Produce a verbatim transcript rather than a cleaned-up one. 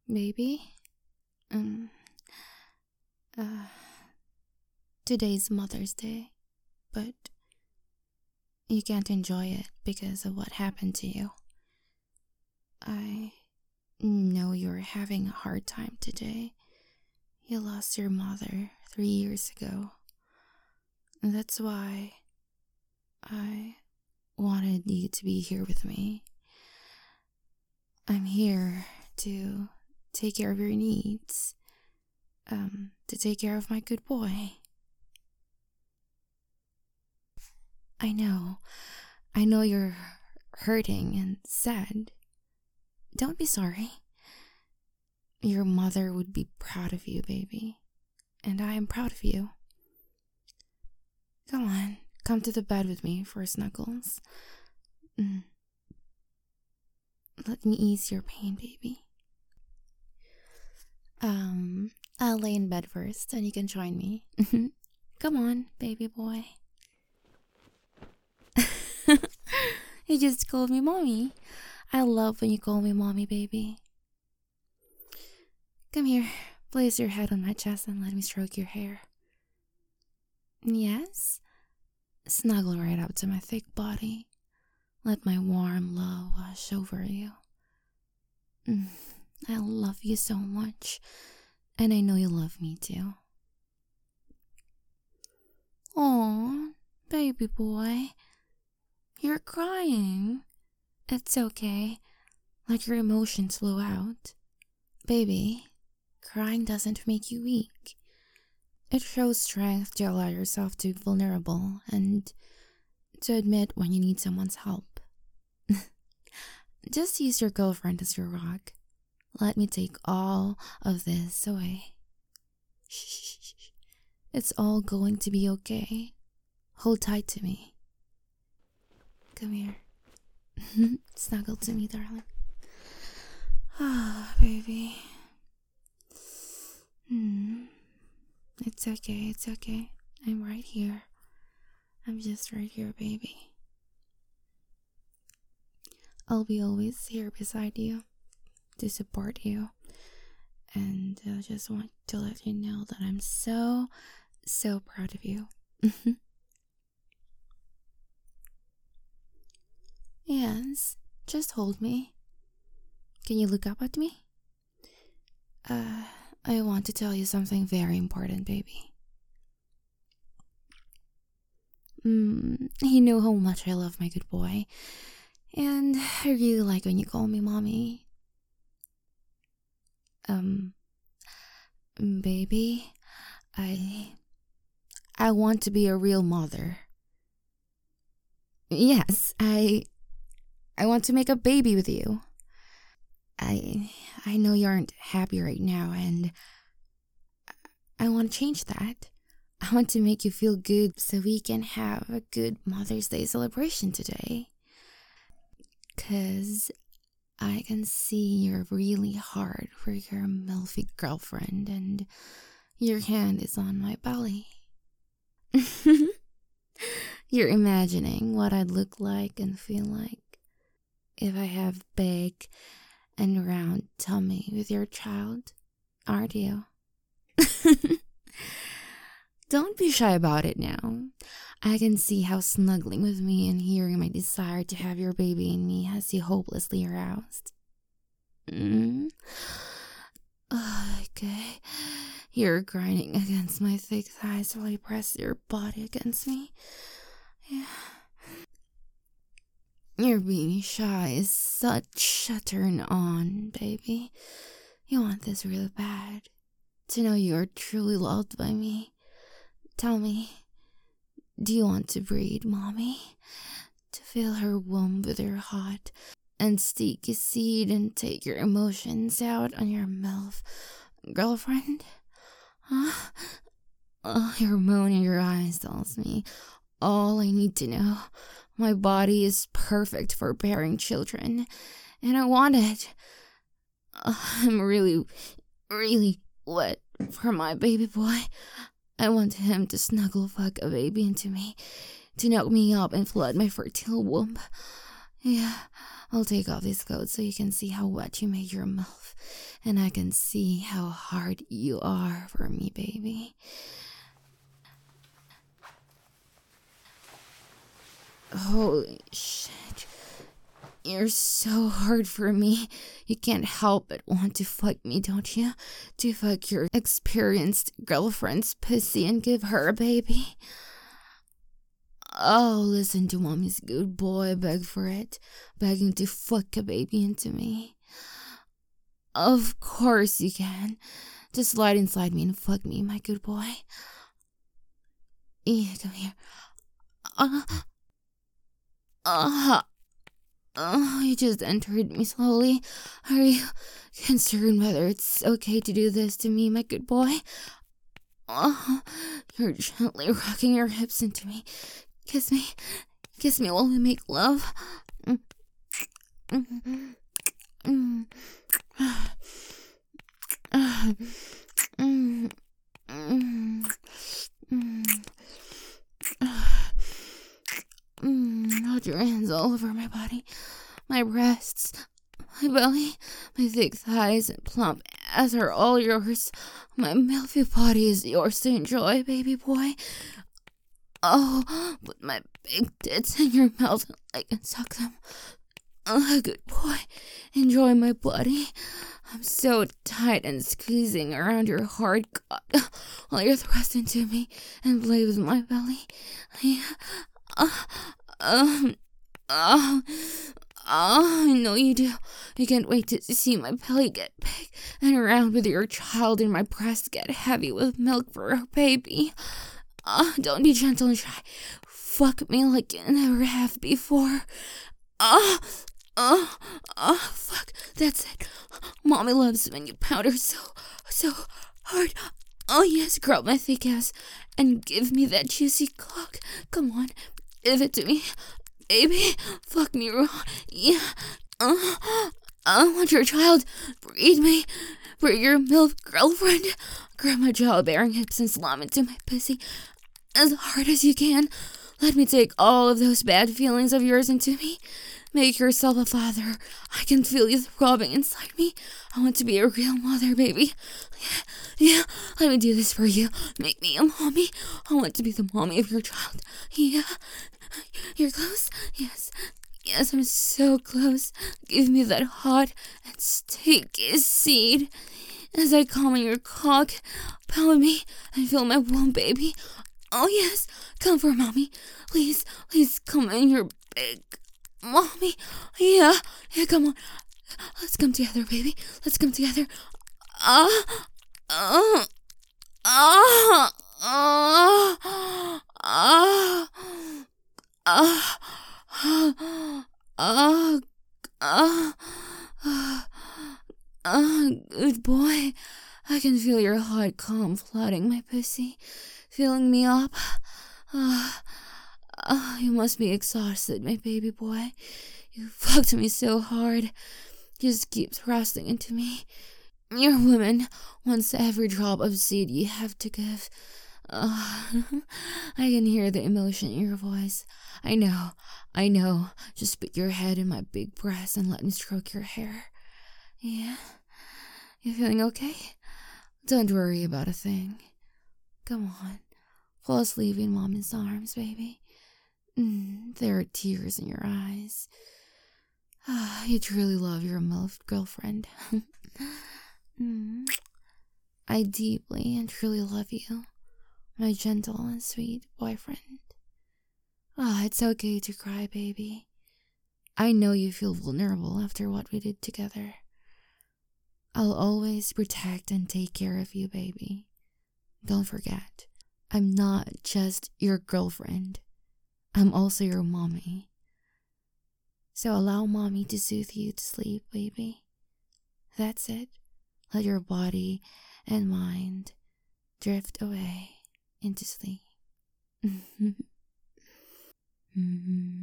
Baby? Um, uh, Today's Mother's Day, but you can't enjoy it because of what happened to you. I know you're having a hard time today. You lost your mother three years ago. And that's why I wanted you to be here with me. I'm here to take care of your needs. Um, to take care of my good boy. I know. I know you're hurting and sad. Don't be sorry. Your mother would be proud of you, baby. And I am proud of you. Come on, come to the bed with me for snuggles. Mm. Let me ease your pain, baby. Um, I'll lay in bed first and you can join me. Come on, baby boy. You just called me mommy. I love when you call me mommy, baby. Come here, place your head on my chest and let me stroke your hair. Yes? Snuggle right up to my thick body. Let my warm love wash over you. Mm, I love you so much, and I know you love me too. Aw, baby boy. You're crying. It's okay. Let your emotions flow out. Baby, crying doesn't make you weak. It shows strength to allow yourself to be vulnerable and to admit when you need someone's help. Just use your girlfriend as your rock. Let me take all of this away. Shh. It's all going to be okay. Hold tight to me. Come here. Snuggle to me, darling. Ah, baby. Hmm. It's okay, it's okay. I'm right here. I'm just right here, baby. I'll be always here beside you to support you. And I just want to let you know that I'm so, so proud of you. Yes, just hold me. Can you look up at me? Uh, I want to tell you something very important, baby. Mm, you know how much I love my good boy. And I really like when you call me mommy. Um, baby, I... I want to be a real mother. Yes, I... I want to make a baby with you. I... I know you aren't happy right now, and... I want to change that. I want to make you feel good so we can have a good Mother's Day celebration today. 'Cause I can see you're really hard for your milfy girlfriend and your hand is on my belly. You're imagining what I'd look like and feel like if I have big and round tummy with your child, aren't you? Don't be shy about it now. I can see how snuggling with me and hearing my desire to have your baby in me has you hopelessly aroused. Mm? Okay. You're grinding against my thick thighs while you press your body against me. Yeah. You're being shy is such a turn on, baby. You want this really bad. To know you are truly loved by me. Tell me, do you want to breed mommy? To fill her womb with your heart and stick a seed and take your emotions out on your MILF girlfriend? Huh? Oh, your moan in your eyes tells me all I need to know. My body is perfect for bearing children, and I want it. Oh, I'm really, really wet for my baby boy. I want him to snuggle fuck a baby into me, to knock me up and flood my fertile womb. Yeah, I'll take off this coat so you can see how wet you made your mouth. And I can see how hard you are for me, baby. Holy shit. You're so hard for me. You can't help but want to fuck me, don't you? To fuck your experienced girlfriend's pussy and give her a baby. Oh, listen to mommy's good boy beg for it, begging to fuck a baby into me. Of course you can. Just slide inside me and fuck me, my good boy. Yeah, come here. Uh, uh, uh, you just entered me slowly. Are you concerned whether it's okay to do this to me, my good boy? Uh, you're gently rocking your hips into me. Kiss me. Kiss me while we make love. Mm. Mm. Mm. Mm. Mm. Mm. Mm. Hold your hands all over my body. My breasts, my belly, my thick thighs and plump ass are all yours. My milky body is yours to enjoy, baby boy. Oh, put my big tits in your mouth and I can suck them. Oh, good boy. Enjoy my body. I'm so tight and squeezing around your hard cock while you're thrust into me and play with my belly. Yeah. Uh, um, oh, oh, I know you do. I can't wait to see my belly get big and round with your child and my breasts get heavy with milk for our baby. Uh, don't be gentle and shy. Fuck me like you never have before. Ah, uh, ah, uh, ah, uh, fuck. That's it. Mommy loves when you pound her so, so hard. Oh yes, grab my thick ass and give me that juicy cock. Come on, give it to me, baby. Fuck me raw. Yeah. Uh, I want your child. Breed me. Breed your MILF girlfriend. Grab my childbearing hips and slam into my pussy as hard as you can. Let me take all of those bad feelings of yours into me. Make yourself a father. I can feel you throbbing inside me. I want to be a real mother, baby. Yeah, yeah, let me do this for you. Make me a mommy. I want to be the mommy of your child. Yeah. You're close? Yes. Yes, I'm so close. Give me that hot and sticky seed. As I come on your cock, pound me and feel my womb, baby. Oh yes, come for mommy. Please, please come in your big mommy. Yeah, yeah, come on. Let's come together, baby. Let's come together. Ah, ah, ah, ah, ah, ah, ah, ah, ah, good boy. I can feel your hot calm flooding my pussy, filling me up. Ah, oh, you must be exhausted, my baby boy. You fucked me so hard. Just keep thrusting into me. Your woman wants every drop of seed you have to give. Uh, I can hear the emotion in your voice. I know, I know. Just put your head in my big breast and let me stroke your hair. Yeah? You feeling okay? Don't worry about a thing. Come on. Fall asleep in mommy's arms, baby. Mm, there are tears in your eyes. Ah, you truly love your MILF girlfriend. mm. I deeply and truly love you, my gentle and sweet boyfriend. Ah, it's okay to cry, baby. I know you feel vulnerable after what we did together. I'll always protect and take care of you, baby. Don't forget, I'm not just your girlfriend. I'm also your mommy. So allow mommy to soothe you to sleep, baby. That's it. Let your body and mind drift away into sleep. mm-hmm.